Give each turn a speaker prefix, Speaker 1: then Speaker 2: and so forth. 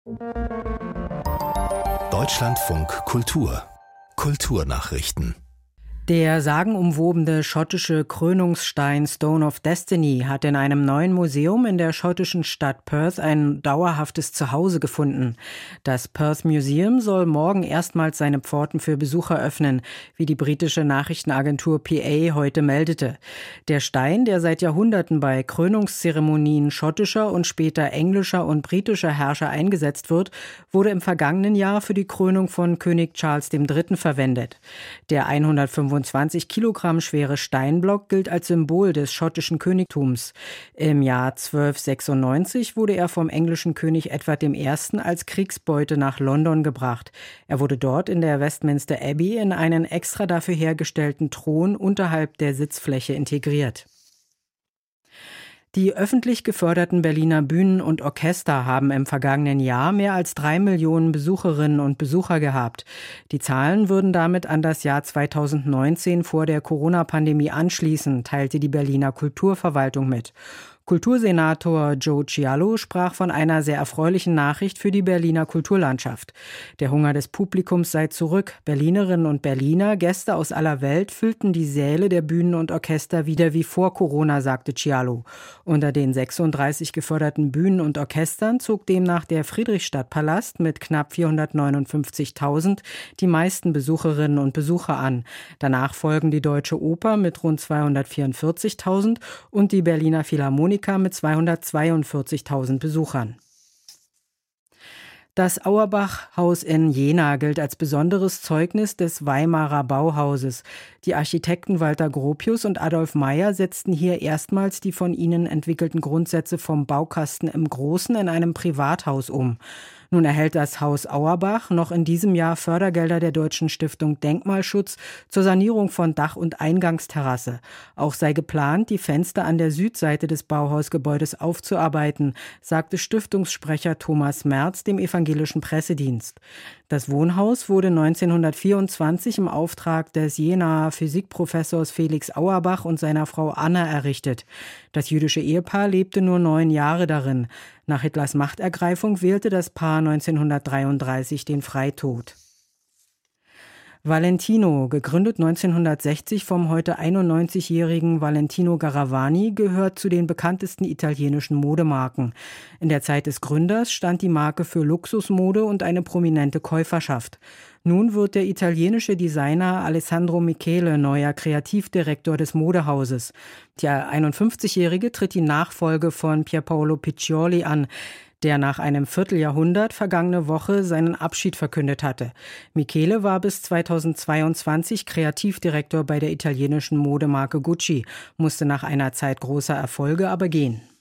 Speaker 1: Deutschlandfunk Kultur Kulturnachrichten.
Speaker 2: Der sagenumwobene schottische Krönungsstein Stone of Destiny hat in einem neuen Museum in der schottischen Stadt Perth ein dauerhaftes Zuhause gefunden. Das Perth Museum soll morgen erstmals seine Pforten für Besucher öffnen, wie die britische Nachrichtenagentur PA heute meldete. Der Stein, der seit Jahrhunderten bei Krönungszeremonien schottischer und später englischer und britischer Herrscher eingesetzt wird, wurde im vergangenen Jahr für die Krönung von König Charles III. Verwendet. Der 125 Kilogramm schwere Steinblock gilt als Symbol des schottischen Königtums. Im Jahr 1296 wurde er vom englischen König Edward I. als Kriegsbeute nach London gebracht. Er wurde dort in der Westminster Abbey in einen extra dafür hergestellten Thron unterhalb der Sitzfläche integriert. Die öffentlich geförderten Berliner Bühnen und Orchester haben im vergangenen Jahr mehr als 3 Millionen Besucherinnen und Besucher gehabt. Die Zahlen würden damit an das Jahr 2019 vor der Corona-Pandemie anschließen, teilte die Berliner Kulturverwaltung mit. Kultursenator Joe Cialo sprach von einer sehr erfreulichen Nachricht für die Berliner Kulturlandschaft. Der Hunger des Publikums sei zurück. Berlinerinnen und Berliner, Gäste aus aller Welt füllten die Säle der Bühnen und Orchester wieder wie vor Corona, sagte Cialo. Unter den 36 geförderten Bühnen und Orchestern zog demnach der Friedrichstadtpalast mit knapp 459.000 die meisten Besucherinnen und Besucher an. Danach folgen die Deutsche Oper mit rund 244.000 und die Berliner Philharmoniker mit 242.000 Besuchern. Das Auerbach-Haus in Jena gilt als besonderes Zeugnis des Weimarer Bauhauses. Die Architekten Walter Gropius und Adolf Meyer setzten hier erstmals die von ihnen entwickelten Grundsätze vom Baukasten im Großen in einem Privathaus um. Nun erhält das Haus Auerbach noch in diesem Jahr Fördergelder der Deutschen Stiftung Denkmalschutz zur Sanierung von Dach- und Eingangsterrasse. Auch sei geplant, die Fenster an der Südseite des Bauhausgebäudes aufzuarbeiten, sagte Stiftungssprecher Thomas Merz dem evangelischen Pressedienst. Das Wohnhaus wurde 1924 im Auftrag des Jenaer Physikprofessors Felix Auerbach und seiner Frau Anna errichtet. Das jüdische Ehepaar lebte nur 9 Jahre darin. Nach Hitlers Machtergreifung wählte das Paar 1933 den Freitod. Valentino, gegründet 1960 vom heute 91-jährigen Valentino Garavani, gehört zu den bekanntesten italienischen Modemarken. In der Zeit des Gründers stand die Marke für Luxusmode und eine prominente Käuferschaft. Nun wird der italienische Designer Alessandro Michele neuer Kreativdirektor des Modehauses. Der 51-Jährige tritt die Nachfolge von Pierpaolo Piccioli an, der nach einem Vierteljahrhundert vergangene Woche seinen Abschied verkündet hatte. Michele war bis 2022 Kreativdirektor bei der italienischen Modemarke Gucci, musste nach einer Zeit großer Erfolge aber gehen.